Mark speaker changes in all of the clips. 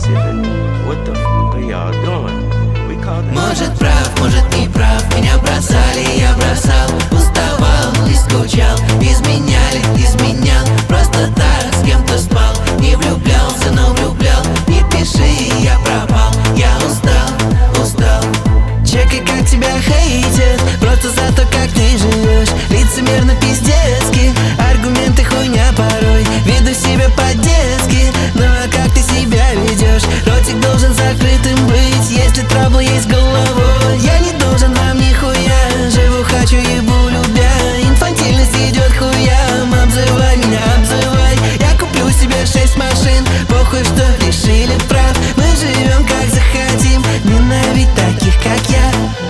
Speaker 1: Может прав, может не прав, меня бросали, я бросал. Уставал и скучал, изменяли, изменял. Просто так с кем-то спал, не влюблялся, но влюблял. Не пиши, я пропал, я устал, устал. Чекай, как тебя хейтят, просто за то, как ты живешь. Лицемерно пиздецки, аргументы хуйня порой. Веду себя по-детски, ну а как ты себя ведешь? Ротик должен закрытым быть, если трабл есть головой. Я не должен вам нихуя, живу, хочу, ебу, любя. Инфантильность идет хуям, обзывай меня, обзывай. Я куплю себе 6 машин, похуй, что решили прав. Мы живем как захотим, ненавидь таких, как я.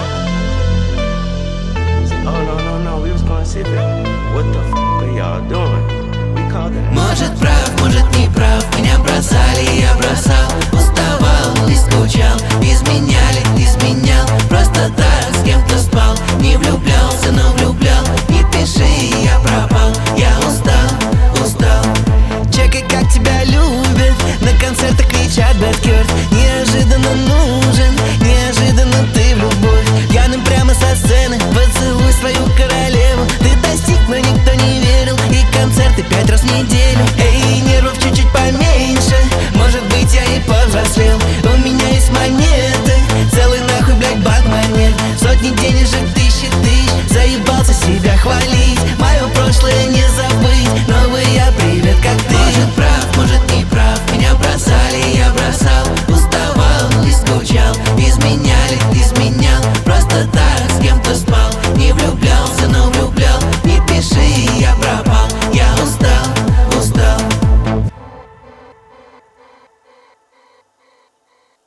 Speaker 1: Может прав, может не прав, меня бросали, я бросал. Уставал и скучал, изменяли, изменял. Просто так с кем-то спал, не влюблялся, но влюблял. Не пиши, я пропал, я устал, устал. Чекай, как тебя любят, на концертах кричат Бэдкёрд. Неожиданно нужен, неожиданно ты в любовь. Пьяным прямо со сцены, поцелуй свою королеву. Ты достиг, но никто не верил, и концерты 5 раз в неделю. Эй, нервов чуть-чуть поменьше, может быть я и повзрослел. У меня есть монеты, целый нахуй, блядь, банк монет. Сотни денежек, тысячи тысяч, заебался себя хвалить. Мое прошлое не забыть, новые